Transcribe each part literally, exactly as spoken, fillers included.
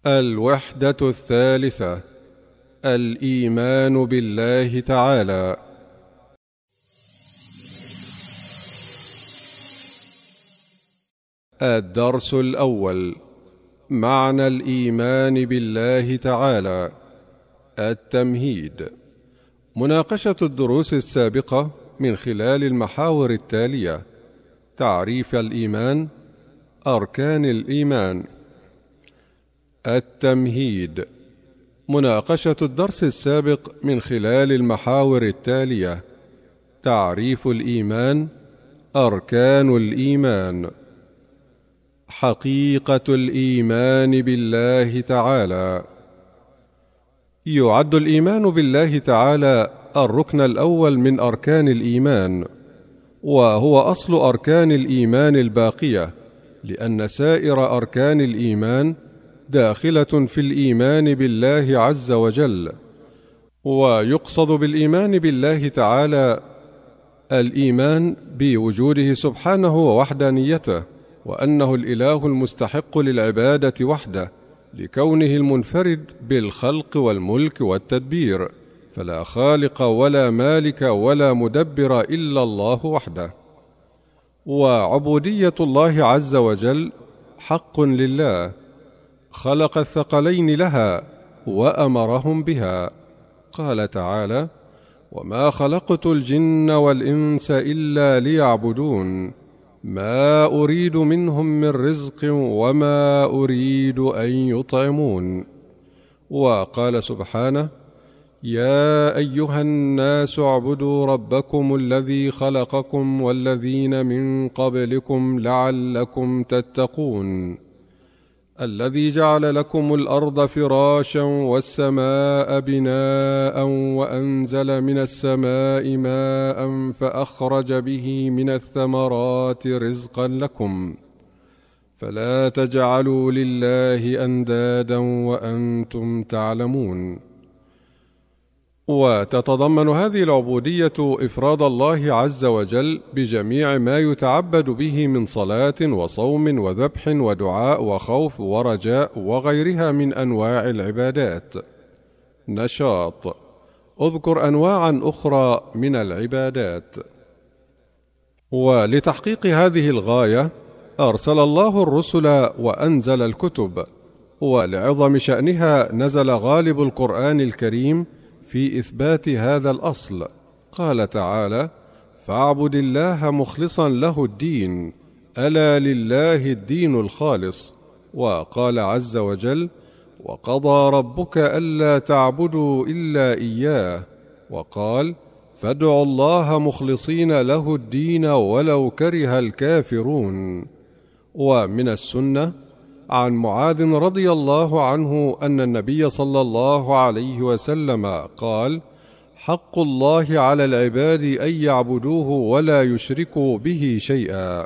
الوحدة الثالثة: الإيمان بالله تعالى. الدرس الأول: معنى الإيمان بالله تعالى. التمهيد. مناقشة الدروس السابقة من خلال المحاور التالية: تعريف الإيمان، أركان الإيمان. التمهيد. مناقشة الدرس السابق من خلال المحاور التالية: تعريف الإيمان، أركان الإيمان. حقيقة الإيمان بالله تعالى. يعد الإيمان بالله تعالى الركن الأول من أركان الإيمان، وهو أصل أركان الإيمان الباقية، لأن سائر أركان الإيمان داخلة في الإيمان بالله عز وجل. ويقصد بالإيمان بالله تعالى الإيمان بوجوده سبحانه ووحدانيته، وأنه الإله المستحق للعبادة وحده، لكونه المنفرد بالخلق والملك والتدبير، فلا خالق ولا مالك ولا مدبر إلا الله وحده. وعبودية الله عز وجل حق لله، خلق الثقلين لها وأمرهم بها. قال تعالى: وما خلقت الجن والإنس إلا ليعبدون ما أريد منهم من رزق وما أريد أن يطعمون. وقال سبحانه: يا أيها الناس اعبدوا ربكم الذي خلقكم والذين من قبلكم لعلكم تتقون الذي جعل لكم الأرض فراشا والسماء بناء وأنزل من السماء ماء فأخرج به من الثمرات رزقا لكم فلا تجعلوا لله أندادا وأنتم تعلمون. وتتضمن هذه العبودية إفراد الله عز وجل بجميع ما يتعبد به من صلاة وصوم وذبح ودعاء وخوف ورجاء وغيرها من أنواع العبادات. نشاط: اذكر أنواعا أخرى من العبادات. ولتحقيق هذه الغاية أرسل الله الرسل وأنزل الكتب، ولعظم شأنها نزل غالب القرآن الكريم في إثبات هذا الأصل. قال تعالى: فاعبد الله مخلصا له الدين ألا لله الدين الخالص. وقال عز وجل: وقضى ربك ألا تعبدوا إلا إياه. وقال: فادعوا الله مخلصين له الدين ولو كره الكافرون. ومن السنة عن معاذ رضي الله عنه أن النبي صلى الله عليه وسلم قال: حق الله على العباد أن يعبدوه ولا يشركوا به شيئا.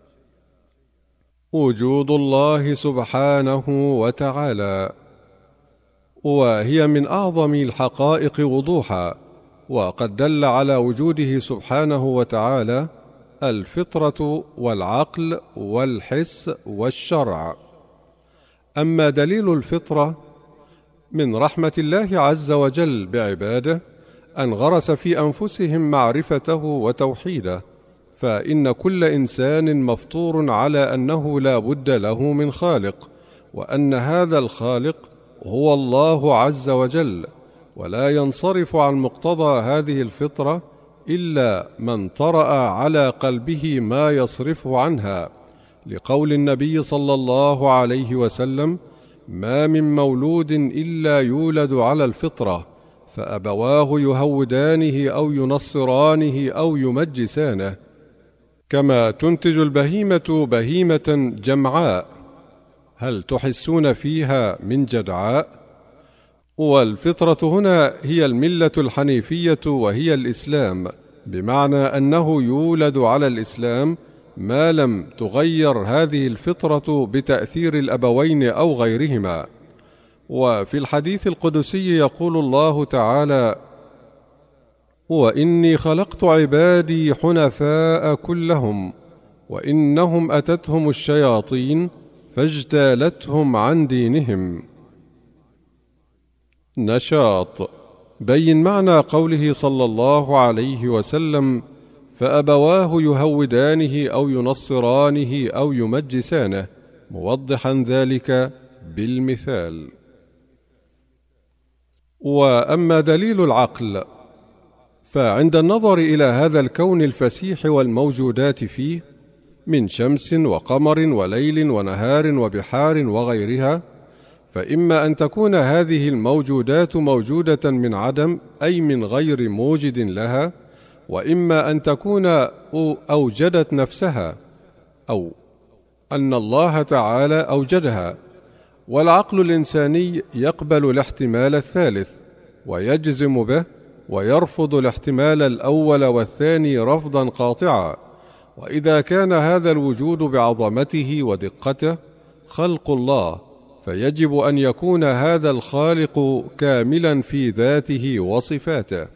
وجود الله سبحانه وتعالى، وهي من أعظم الحقائق وضوحا، وقد دل على وجوده سبحانه وتعالى الفطرة والعقل والحس والشرع. أما دليل الفطرة: من رحمة الله عز وجل بعباده أن غرس في أنفسهم معرفته وتوحيده، فإن كل إنسان مفطور على أنه لا بد له من خالق، وأن هذا الخالق هو الله عز وجل، ولا ينصرف عن مقتضى هذه الفطرة إلا من طرأ على قلبه ما يصرفه عنها، لقول النبي صلى الله عليه وسلم: ما من مولود إلا يولد على الفطرة، فأبواه يهودانه أو ينصرانه أو يمجسانه. كما تنتج البهيمة بهيمة جمعاء، هل تحسون فيها من جدعاء؟ والفطرة هنا هي الملة الحنيفية، وهي الإسلام، بمعنى أنه يولد على الإسلام ما لم تغير هذه الفطرة بتأثير الأبوين أو غيرهما. وفي الحديث القدسي يقول الله تعالى: وإني خلقت عبادي حنفاء كلهم وإنهم أتتهم الشياطين فاجتالتهم عن دينهم. نشاط. بين معنى قوله صلى الله عليه وسلم: فأبواه يهودانه أو ينصرانه أو يمجسانه، موضحا ذلك بالمثال. وأما دليل العقل، فعند النظر إلى هذا الكون الفسيح والموجودات فيه من شمس وقمر وليل ونهار وبحار وغيرها، فإما أن تكون هذه الموجودات موجودة من عدم، أي من غير موجد لها، وإما أن تكون أوجدت نفسها، أو أن الله تعالى أوجدها. والعقل الإنساني يقبل الاحتمال الثالث ويجزم به، ويرفض الاحتمال الأول والثاني رفضا قاطعا. وإذا كان هذا الوجود بعظمته ودقته خلق الله، فيجب أن يكون هذا الخالق كاملا في ذاته وصفاته.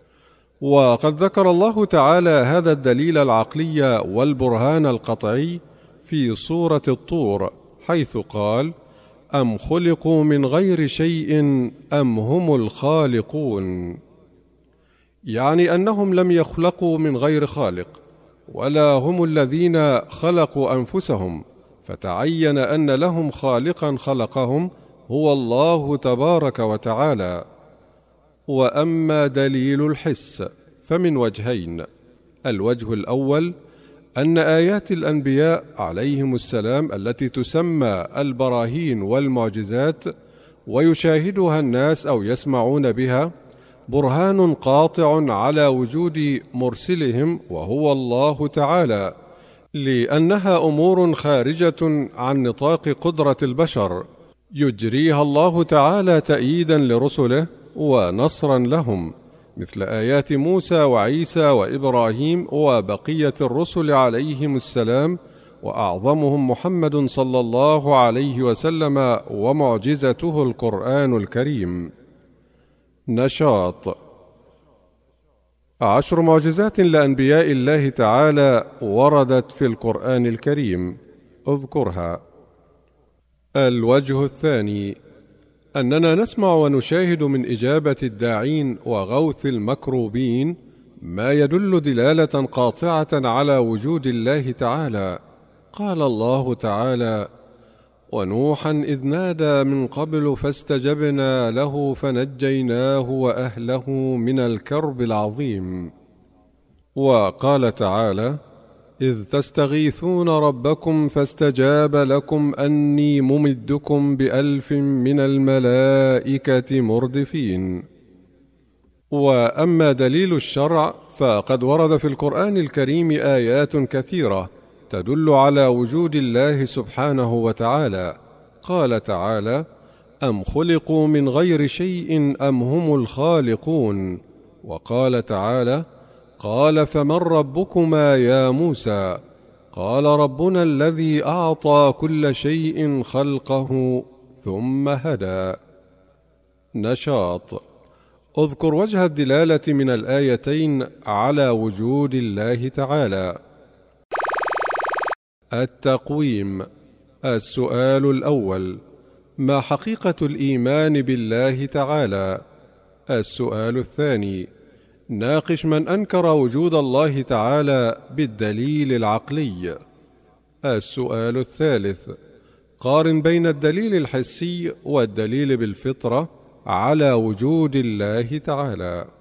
وقد ذكر الله تعالى هذا الدليل العقلي والبرهان القطعي في سورة الطور، حيث قال: أم خلقوا من غير شيء أم هم الخالقون، يعني أنهم لم يخلقوا من غير خالق، ولا هم الذين خلقوا أنفسهم، فتعين أن لهم خالقا خلقهم هو الله تبارك وتعالى. وأما دليل الحس فمن وجهين: الوجه الأول أن آيات الأنبياء عليهم السلام التي تسمى البراهين والمعجزات ويشاهدها الناس أو يسمعون بها برهان قاطع على وجود مرسلهم وهو الله تعالى، لأنها أمور خارجة عن نطاق قدرة البشر يجريها الله تعالى تأييدا لرسله ونصرا لهم، مثل آيات موسى وعيسى وإبراهيم وبقية الرسل عليهم السلام، وأعظمهم محمد صلى الله عليه وسلم ومعجزته القرآن الكريم. نشاط. عشر معجزات لأنبياء الله تعالى وردت في القرآن الكريم، اذكرها. الوجه الثاني أننا نسمع ونشاهد من إجابة الداعين وغوث المكروبين ما يدل دلالة قاطعة على وجود الله تعالى. قال الله تعالى: ونوحا إذ نادى من قبل فاستجبنا له فنجيناه وأهله من الكرب العظيم. وقال تعالى: إذ تستغيثون ربكم فاستجاب لكم أني ممدكم بألف من الملائكة مردفين. وأما دليل الشرع فقد ورد في القرآن الكريم آيات كثيرة تدل على وجود الله سبحانه وتعالى. قال تعالى: أم خلقوا من غير شيء أم هم الخالقون. وقال تعالى: قال فمن ربكما يا موسى؟ قال ربنا الذي أعطى كل شيء خلقه ثم هدى. نشاط. اذكر وجه الدلالة من الآيتين على وجود الله تعالى. التقويم. السؤال الأول: ما حقيقة الإيمان بالله تعالى؟ السؤال الثاني: ناقش من أنكر وجود الله تعالى بالدليل العقلي. السؤال الثالث: قارن بين الدليل الحسي والدليل بالفطرة على وجود الله تعالى.